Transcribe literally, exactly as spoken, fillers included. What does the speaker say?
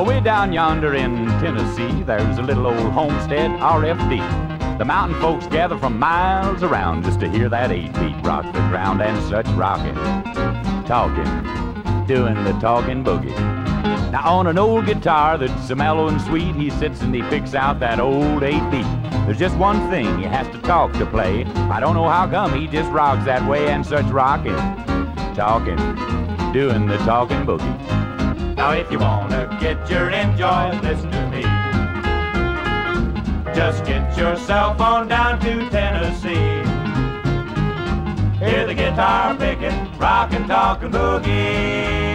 Now way down yonder in Tennessee, there's a little old homestead, R F D. The mountain folks gather from miles around just to hear that eight beat rock the ground, and such rocking, talking, doing the talking boogie. Now on an old guitar that's so mellow and sweet, he sits and he picks out that old eight beat. There's just one thing, he has to talk to play. I don't know how come he just rocks that way, and such rocking, talking, doing the talking boogie. Now if you wanna get your enjoy, listen to me. Just get yourself on down to Tennessee. Hear the guitar picking, rockin', talkin' boogie.